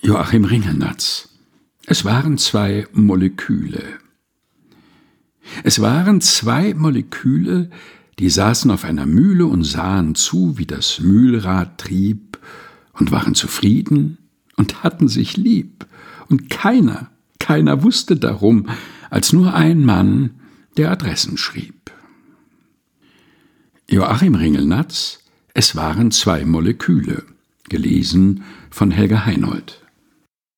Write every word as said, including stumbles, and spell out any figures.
Joachim Ringelnatz. Es waren zwei Moleküle. Es waren zwei Moleküle, die saßen auf einer Mühle und sahen zu, wie das Mühlrad trieb, und waren zufrieden und hatten sich lieb. Und keiner, keiner wusste darum, als nur ein Mann, der Adressen schrieb. Joachim Ringelnatz. Es waren zwei Moleküle. Gelesen von Helga Heinold.